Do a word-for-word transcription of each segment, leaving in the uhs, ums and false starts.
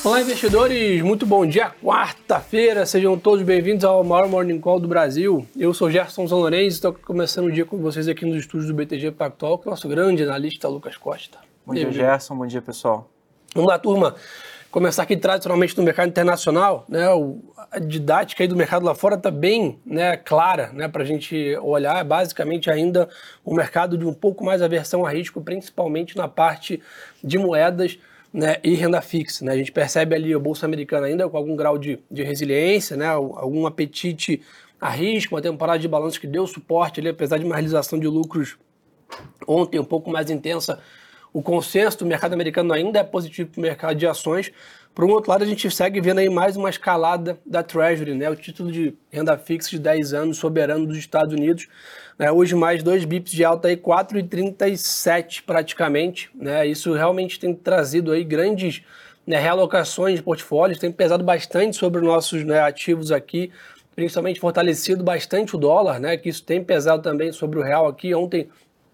Olá, investidores! Muito bom dia, quarta-feira. Sejam todos bem-vindos ao maior Morning Call do Brasil. Eu sou Gerson Zanlorenzi e estou começando o dia com vocês aqui nos estúdios do B T G Pactual com o nosso grande analista Lucas Costa. Bom dia, Gerson. Bom dia, pessoal. Vamos lá, turma. Começar aqui tradicionalmente no mercado internacional, né? A didática aí do mercado lá fora está bem, né, clara, né, para a gente olhar. Basicamente ainda o mercado de um pouco mais aversão a risco, principalmente na parte de moedas, né, e renda fixa, né? A gente percebe ali a Bolsa Americana ainda com algum grau de, de resiliência, né, algum apetite a risco, uma temporada de balanço que deu suporte ali, apesar de uma realização de lucros ontem um pouco mais intensa. O consenso do mercado americano ainda é positivo para o mercado de ações. Por um outro lado, a gente segue vendo aí mais uma escalada da Treasury, né, o título de renda fixa de dez anos soberano dos Estados Unidos. Né, hoje mais dois bips de alta, aí quatro vírgula trinta e sete praticamente. Né, isso realmente tem trazido aí grandes, né, realocações de portfólios, tem pesado bastante sobre os nossos, né, ativos aqui, principalmente fortalecido bastante o dólar, né, que isso tem pesado também sobre o real aqui. Ontem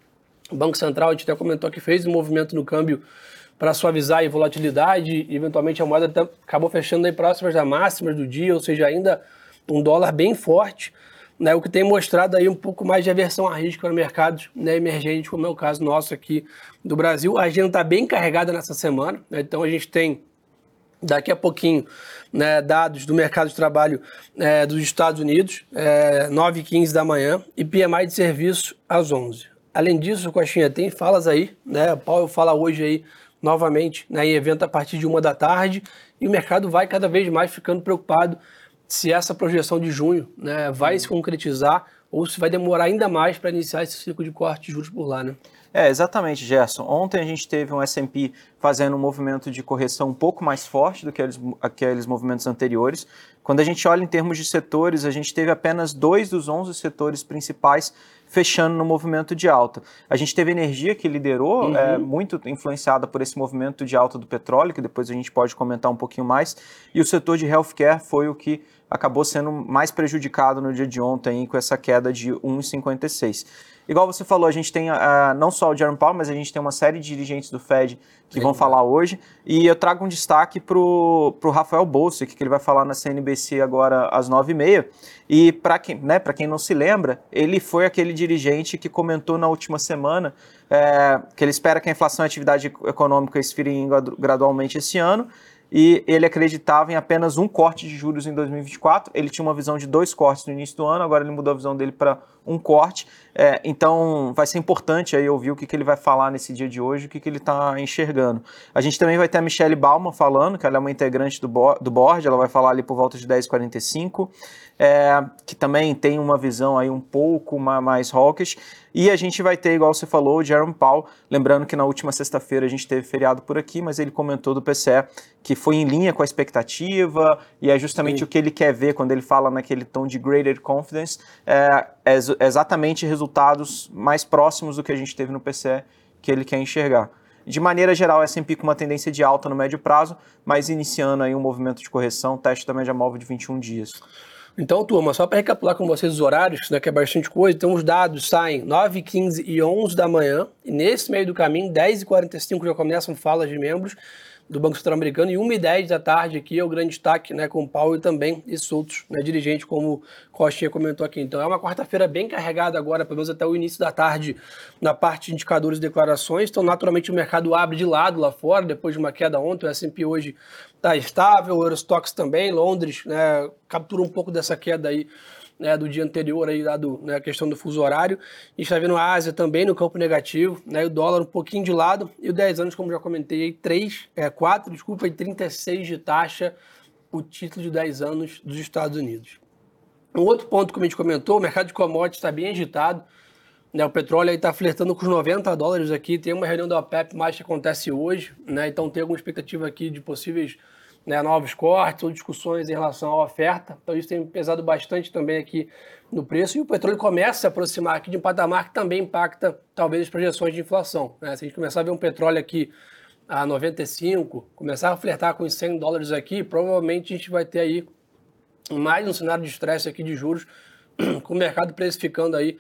o Banco Central, a gente até comentou que fez um movimento no câmbio para suavizar a volatilidade, e eventualmente a moeda acabou fechando aí próximas das máximas do dia, ou seja, ainda um dólar bem forte, né, o que tem mostrado aí um pouco mais de aversão a risco para mercados, né, emergentes, como é o caso nosso aqui do Brasil. A agenda está bem carregada nessa semana, né, então a gente tem daqui a pouquinho, né, dados do mercado de trabalho é, dos Estados Unidos, é, nove e quinze da manhã, e P M I de serviço às onze. Além disso, Coxinha, tem falas aí, né? O Powell fala hoje aí novamente, né, em evento a partir de uma da tarde, e o mercado vai cada vez mais ficando preocupado se essa projeção de junho, né, vai se concretizar ou se vai demorar ainda mais para iniciar esse ciclo de corte de juros por lá, né? É, exatamente, Gerson. Ontem a gente teve um S and P fazendo um movimento de correção um pouco mais forte do que aqueles, aqueles movimentos anteriores. Quando a gente olha em termos de setores, a gente teve apenas dois dos onze setores principais fechando no movimento de alta. A gente teve energia que liderou, uhum. é, muito influenciada por esse movimento de alta do petróleo, que depois a gente pode comentar um pouquinho mais, e o setor de healthcare foi o que acabou sendo mais prejudicado no dia de ontem com essa queda de um vírgula cinquenta e seis. Igual você falou, a gente tem uh, não só o Jerome Powell, mas a gente tem uma série de dirigentes do Fed que Sim, vão falar hoje. E eu trago um destaque para o Rafael Bostic, que ele vai falar na C N B C agora às nove e meia. E para quem, né, para quem não se lembra, ele foi aquele dirigente que comentou na última semana é, que ele espera que a inflação e a atividade econômica esfriem gradualmente esse ano. E ele acreditava em apenas um corte de juros em dois mil e vinte e quatro. Ele tinha uma visão de dois cortes no início do ano, agora ele mudou a visão dele para um corte. É, então vai ser importante aí ouvir o que, que ele vai falar nesse dia de hoje, o que, que ele está enxergando. A gente também vai ter a Michelle Baumann falando, que ela é uma integrante do, bo do board, ela vai falar ali por volta de dez e quarenta e cinco, é, que também tem uma visão aí um pouco mais hawkish. E a gente vai ter, igual você falou, o Jerome Powell, lembrando que na última sexta-feira a gente teve feriado por aqui, mas ele comentou do P C E que foi em linha com a expectativa, e é justamente Sim. o que ele quer ver quando ele fala naquele tom de greater confidence, é, é exatamente resultados mais próximos do que a gente teve no P C E que ele quer enxergar. De maneira geral, S and P com uma tendência de alta no médio prazo, mas iniciando aí um movimento de correção, teste da média móvel de vinte e um dias. Então, turma, só para recapitular com vocês os horários, né, que é bastante coisa, então os dados saem nove e quinze e onze da manhã, e nesse meio do caminho, dez e quarenta e cinco já começam falas de membros do Banco Central Americano, e uma e dez da tarde aqui é o grande destaque, né, com o Powell e também esses outros, né, dirigentes, como o Costinha comentou aqui. Então é uma quarta-feira bem carregada agora, pelo menos até o início da tarde, na parte de indicadores e declarações. Então, naturalmente, o mercado abre de lado lá fora, depois de uma queda ontem, o S and P hoje está estável, o Eurostoxx também, Londres, né, captura um pouco dessa queda aí, né, do dia anterior, aí, dado, né, a questão do fuso horário. A gente está vendo a Ásia também no campo negativo, né, o dólar um pouquinho de lado, e o dez anos, como já comentei, aí, três, é, quatro, desculpa, e trinta e seis de taxa, o título de dez anos dos Estados Unidos. Um outro ponto, como a gente comentou, o mercado de commodities está bem agitado, né, o petróleo está flertando com os noventa dólares aqui, tem uma reunião da OPEP mais que acontece hoje, né, então tem alguma expectativa aqui de possíveis, né, novos cortes ou discussões em relação à oferta. Então isso tem pesado bastante também aqui no preço. E o petróleo começa a se aproximar aqui de um patamar que também impacta talvez as projeções de inflação, né? Se a gente começar a ver um petróleo aqui a noventa e cinco, começar a flertar com os cem dólares aqui, provavelmente a gente vai ter aí mais um cenário de estresse aqui de juros, com o mercado precificando aí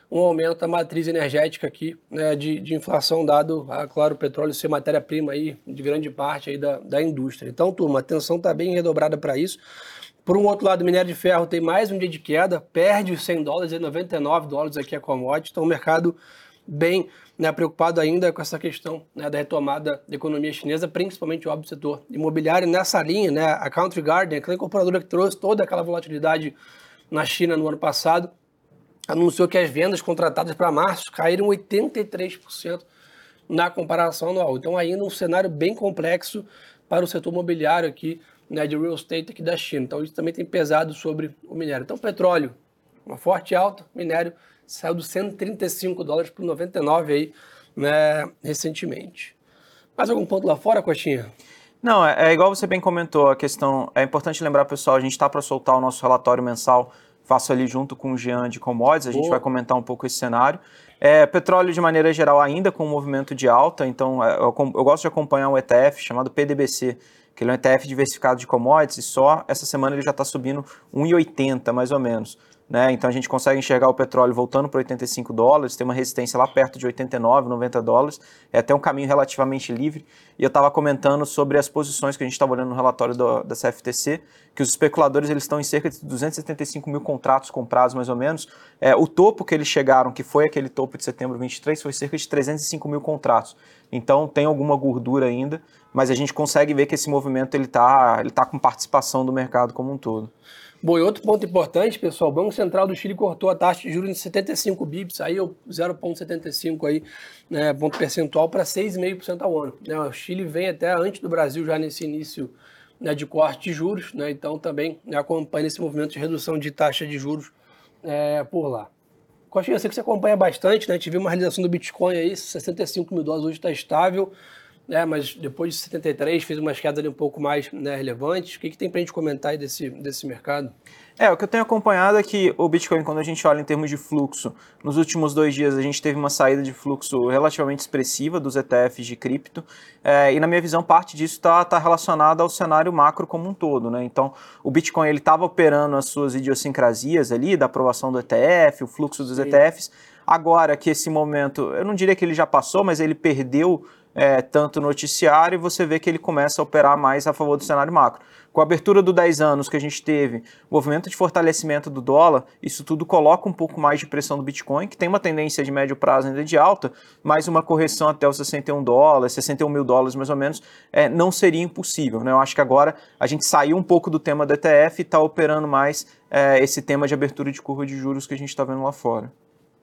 um aumento da matriz energética aqui, né, de, de inflação, dado, a, claro, o petróleo ser matéria-prima aí de grande parte aí da, da indústria. Então, turma, a atenção está bem redobrada para isso. Por um outro lado, o minério de ferro tem mais um dia de queda, perde os cem dólares e noventa e nove dólares aqui a commodity, então o mercado bem, né, preocupado ainda com essa questão, né, da retomada da economia chinesa, principalmente o óbvio setor imobiliário. Nessa linha, né, a Country Garden, aquela incorporadora que trouxe toda aquela volatilidade na China no ano passado, anunciou que as vendas contratadas para março caíram oitenta e três por cento na comparação anual. Então ainda um cenário bem complexo para o setor imobiliário aqui, né, de real estate aqui da China. Então isso também tem pesado sobre o minério. Então petróleo, uma forte alta, minério saiu dos cento e trinta e cinco dólares para noventa e nove aí, né, recentemente. Mais algum ponto lá fora, Coxinha? Não, é, é igual você bem comentou, a questão, é importante lembrar, pessoal, a gente está para soltar o nosso relatório mensal, faço ali junto com o Jean de commodities, a gente Boa. vai comentar um pouco esse cenário. É, petróleo, de maneira geral, ainda com um movimento de alta, então eu, eu gosto de acompanhar um E T F chamado P D B C, que ele é um E T F diversificado de commodities, e só essa semana ele já está subindo um vírgula oitenta, mais ou menos. Né? Então a gente consegue enxergar o petróleo voltando para oitenta e cinco dólares, tem uma resistência lá perto de oitenta e nove, noventa dólares, é até um caminho relativamente livre. E eu estava comentando sobre as posições que a gente estava olhando no relatório do, da C F T C, que os especuladores eles estão em cerca de duzentos e setenta e cinco mil contratos comprados, mais ou menos. É, o topo que eles chegaram, que foi aquele topo de setembro de vinte e três, foi cerca de trezentos e cinco mil contratos. Então tem alguma gordura ainda, mas a gente consegue ver que esse movimento ele está ele tá com participação do mercado como um todo. Bom, e outro ponto importante, pessoal, o Banco Central do Chile cortou a taxa de juros em setenta e cinco bips, aí zero vírgula setenta e cinco aí, né, ponto percentual para seis vírgula cinco por cento ao ano. Né, o Chile vem até antes do Brasil já nesse início, né, de corte de juros, né, então também, né, acompanha esse movimento de redução de taxa de juros é, por lá. Coxinha, eu sei que você acompanha bastante, né, a gente viu uma realização do Bitcoin aí, sessenta e cinco mil dólares, hoje está estável, né, mas depois de setenta e três fez umas quedas ali um pouco mais, né, relevantes. O que, que tem para a gente comentar aí desse, desse mercado? É, o que eu tenho acompanhado é que o Bitcoin, quando a gente olha em termos de fluxo, nos últimos dois dias a gente teve uma saída de fluxo relativamente expressiva dos E T Fs de cripto, é, e na minha visão parte disso está tá relacionado ao cenário macro como um todo, né? Então o Bitcoin ele estava operando as suas idiosincrasias ali, da aprovação do E T F, o fluxo dos Sim. E T Fs, agora que esse momento, eu não diria que ele já passou, mas ele perdeu É, tanto noticiário, e você vê que ele começa a operar mais a favor do cenário macro. Com a abertura do dez anos que a gente teve, movimento de fortalecimento do dólar, isso tudo coloca um pouco mais de pressão do Bitcoin, que tem uma tendência de médio prazo ainda de alta, mas uma correção até os sessenta e um dólares, sessenta e um mil dólares mais ou menos, é, não seria impossível. Né? Eu acho que agora a gente saiu um pouco do tema do E T F e está operando mais é, esse tema de abertura de curva de juros que a gente está vendo lá fora.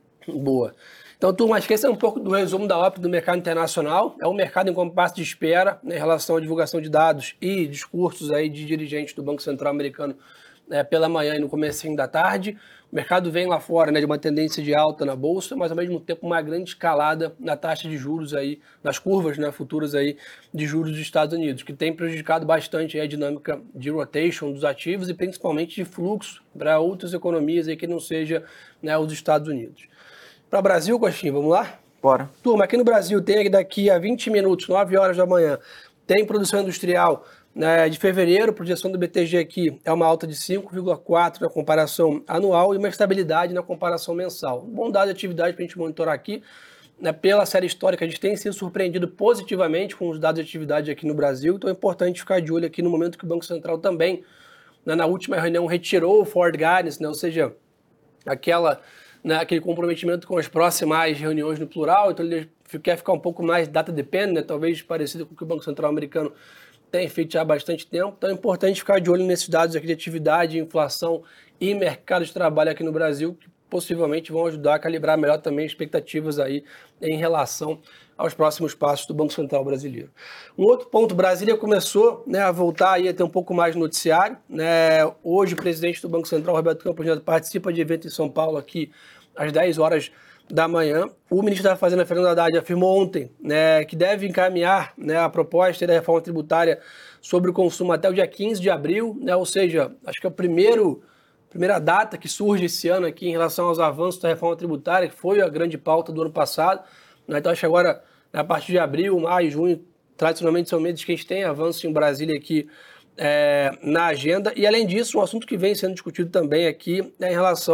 Boa. Então, turma, esqueça um pouco do resumo da O P do mercado internacional. É um mercado em compasso de espera, né, em relação à divulgação de dados e discursos aí de dirigentes do Banco Central americano, né, pela manhã e no comecinho da tarde. O mercado vem lá fora, né, de uma tendência de alta na bolsa, mas ao mesmo tempo uma grande escalada na taxa de juros aí, nas curvas, né, futuras aí de juros dos Estados Unidos, que tem prejudicado bastante aí a dinâmica de rotation dos ativos e principalmente de fluxo para outras economias aí que não seja, né, os Estados Unidos. Para o Brasil, Coxinha, vamos lá? Bora. Turma, aqui no Brasil tem daqui a vinte minutos, nove horas da manhã, tem produção industrial, né, de fevereiro, projeção do B T G aqui é uma alta de cinco vírgula quatro na comparação anual e uma estabilidade na comparação mensal. Bom dado de atividade para a gente monitorar aqui, né, pela série histórica, a gente tem sido surpreendido positivamente com os dados de atividade aqui no Brasil, então é importante ficar de olho aqui no momento que o Banco Central também, né, na última reunião, retirou o forward guidance, né, ou seja, aquela... Né, aquele comprometimento com as próximas reuniões no plural, então ele quer ficar um pouco mais data dependent, né, talvez parecido com o que o Banco Central americano tem feito já há bastante tempo. Então é importante ficar de olho nesses dados aqui de atividade, inflação e mercado de trabalho aqui no Brasil, que possivelmente vão ajudar a calibrar melhor também expectativas aí em relação aos próximos passos do Banco Central brasileiro. Um outro ponto, Brasília começou, né, a voltar aí a ter um pouco mais de noticiário. Né? Hoje o presidente do Banco Central, Roberto Campos Neto, participa de evento em São Paulo aqui às dez horas da manhã. O ministro da Fazenda, Fernando Haddad, afirmou ontem, né, que deve encaminhar, né, a proposta da reforma tributária sobre o consumo até o dia quinze de abril, né, ou seja, acho que é o primeiro... primeira data que surge esse ano aqui em relação aos avanços da reforma tributária, que foi a grande pauta do ano passado. Então acho que agora, a partir de abril, maio, junho, tradicionalmente são meses que a gente tem avanço em Brasília aqui é, na agenda. E além disso, um assunto que vem sendo discutido também aqui é em relação,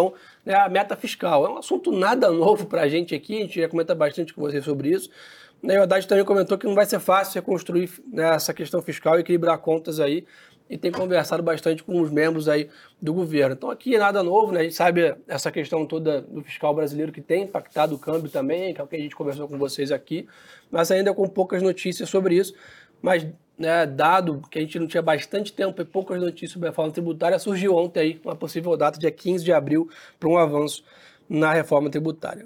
né, a meta fiscal. É um assunto nada novo para a gente aqui, a gente já comenta bastante com vocês sobre isso. Né, o Haddad também comentou que não vai ser fácil reconstruir, né, essa questão fiscal e equilibrar contas aí, e tem conversado bastante com os membros aí do governo. Então aqui é nada novo, né? A gente sabe essa questão toda do fiscal brasileiro que tem impactado o câmbio também, que é o que a gente conversou com vocês aqui, mas ainda com poucas notícias sobre isso. Mas, né, dado que a gente não tinha bastante tempo e poucas notícias sobre a reforma tributária, surgiu ontem aí uma possível data, dia quinze de abril, para um avanço na reforma tributária.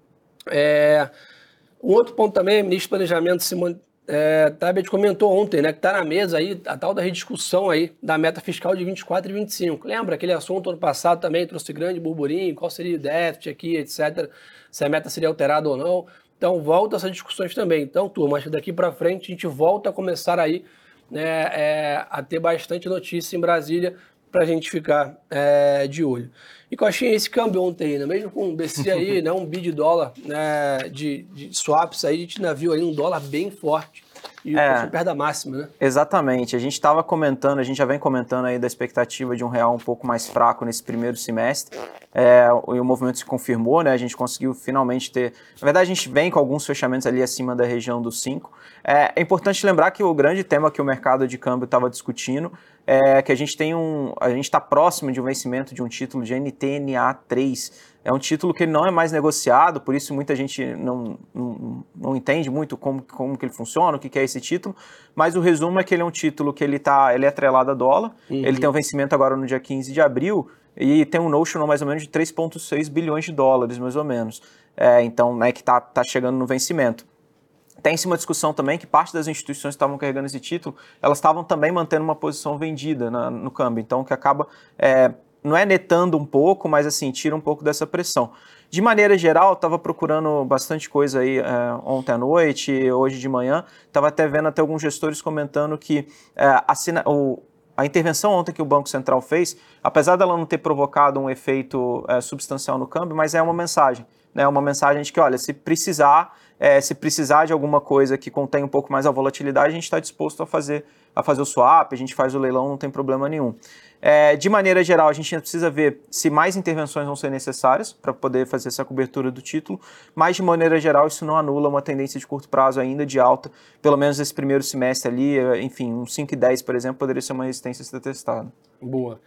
É, um outro ponto também, o ministro do Planejamento, Simone É, Tebet comentou ontem, né, que está na mesa aí a tal da rediscussão aí da meta fiscal de vinte e quatro e vinte e cinco. Lembra aquele assunto ano passado também trouxe grande burburinho, qual seria o déficit aqui, etcétera, se a meta seria alterada ou não. Então volta essas discussões também. Então, turma, acho que daqui para frente a gente volta a começar aí, né, é, a ter bastante notícia em Brasília para a gente ficar é, de olho. E Coxinha, esse câmbio ontem, né, mesmo com o B C aí, né, um bi de dólar, né, de, de swaps aí, a gente ainda viu aí um dólar bem forte e é, perto da máxima, né? Exatamente. A gente estava comentando, a gente já vem comentando aí da expectativa de um real um pouco mais fraco nesse primeiro semestre. É, e o movimento se confirmou, né? A gente conseguiu finalmente ter... Na verdade, a gente vem com alguns fechamentos ali acima da região dos cinco. É, é importante lembrar que o grande tema que o mercado de câmbio estava discutindo é que a gente tem um... A gente está próximo de um vencimento de um título de N T N A três. É um título que ele não é mais negociado, por isso muita gente não, não, não entende muito como, como que ele funciona, o que, que é esse título, mas o resumo é que ele é um título que ele, tá, ele é atrelado a dólar, uhum. Ele tem um vencimento agora no dia quinze de abril e tem um notional mais ou menos de três vírgula seis bilhões de dólares, mais ou menos. É, então, né, que está tá chegando no vencimento. Tem-se uma discussão também que parte das instituições que estavam carregando esse título, elas estavam também mantendo uma posição vendida na, no câmbio, então que acaba... É, não é netando um pouco, mas assim, tira um pouco dessa pressão. De maneira geral, estava procurando bastante coisa aí é, ontem à noite, hoje de manhã, estava até vendo até alguns gestores comentando que é, assina, o, a intervenção ontem que o Banco Central fez, apesar dela não ter provocado um efeito é, substancial no câmbio, mas é uma mensagem, né? Uma mensagem de que, olha, se precisar, é, se precisar de alguma coisa que contém um pouco mais a volatilidade, a gente está disposto a fazer, a fazer o swap, a gente faz o leilão, não tem problema nenhum. É, de maneira geral, a gente precisa ver se mais intervenções vão ser necessárias para poder fazer essa cobertura do título, mas de maneira geral isso não anula uma tendência de curto prazo ainda de alta, pelo menos esse primeiro semestre ali, enfim, um cinco e dez, por exemplo, poderia ser uma resistência a ser testada. Boa.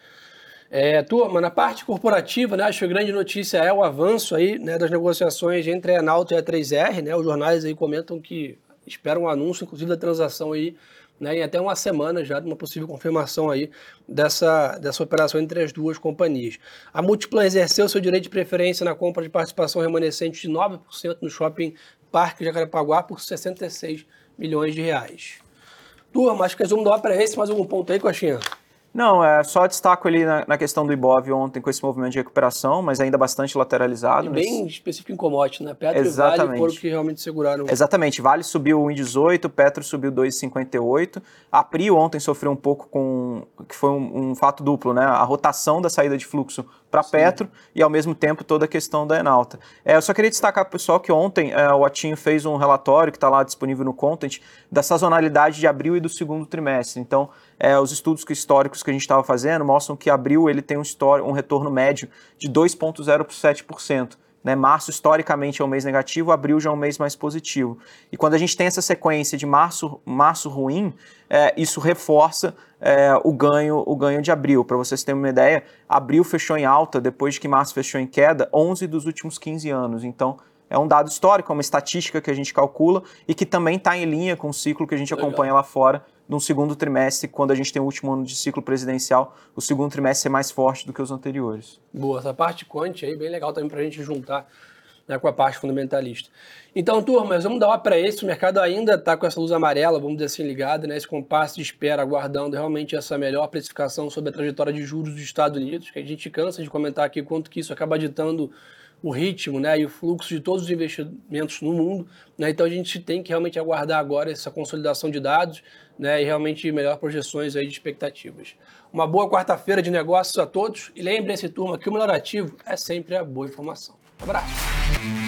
É, turma, na parte corporativa, né, acho que a grande notícia é o avanço aí, né, das negociações entre a Enalta e a três R, né, os jornais aí comentam que esperam um anúncio, inclusive, da transação aí, né, em até uma semana já de uma possível confirmação aí dessa, dessa operação entre as duas companhias. A Multiplan exerceu seu direito de preferência na compra de participação remanescente de nove por cento no Shopping Parque Jacarepaguá por sessenta e seis milhões de reais. Turma, acho que resumo do para esse, mais algum ponto aí, Coxinha? Não, é só destaco ali na, na questão do Ibov ontem com esse movimento de recuperação, mas ainda bastante lateralizado. E bem nesse... específico em commodity, né? Petro Exatamente. e Vale foram que realmente seguraram. Exatamente, Vale subiu um vírgula dezoito, Petro subiu dois vírgula cinquenta e oito. A Prio ontem sofreu um pouco com, que foi um, um fato duplo, né? A rotação da saída de fluxo para Petro e ao mesmo tempo toda a questão da Enalta. É, eu só queria destacar para o pessoal que ontem é, o Atinho fez um relatório que está lá disponível no Content da sazonalidade de abril e do segundo trimestre. Então, é, os estudos históricos que a gente estava fazendo mostram que abril ele tem um, histórico, um retorno médio de dois vírgula zero sete por cento. Né? Março, historicamente, é um mês negativo, abril já é um mês mais positivo. E quando a gente tem essa sequência de março, março ruim, é, isso reforça é, o, ganho, o ganho de abril. Para vocês terem uma ideia, abril fechou em alta, depois de que março fechou em queda, onze dos últimos quinze anos. Então, é um dado histórico, é uma estatística que a gente calcula e que também está em linha com o ciclo que a gente Legal. acompanha lá fora, no segundo trimestre, quando a gente tem o último ano de ciclo presidencial, o segundo trimestre é mais forte do que os anteriores. Boa, essa parte quant aí, bem legal também para a gente juntar, né, com a parte fundamentalista. Então, turmas, vamos dar uma para esse, o mercado ainda está com essa luz amarela, vamos dizer assim, ligada, né, esse compasso de espera, aguardando realmente essa melhor precificação sobre a trajetória de juros dos Estados Unidos, que a gente cansa de comentar aqui quanto que isso acaba ditando o ritmo, né, e o fluxo de todos os investimentos no mundo, né, então a gente tem que realmente aguardar agora essa consolidação de dados, né, e realmente melhor projeções aí de expectativas. Uma boa quarta-feira de negócios a todos e lembrem-se, turma, que o melhor ativo é sempre a boa informação. Um abraço!